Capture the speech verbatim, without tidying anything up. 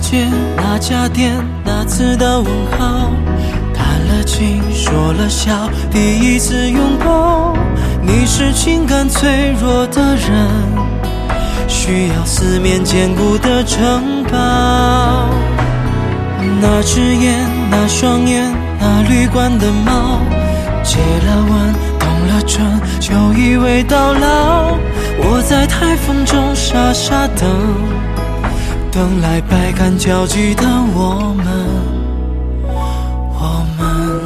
街那家店那次的问号，谈了情说了笑，第一次拥抱。你是情感脆弱的人，需要四面坚固的城堡。那只眼那双眼那旅馆的猫，接了吻动了唇就以为到老。我在台风中傻傻等，等来百感交集的我们，我们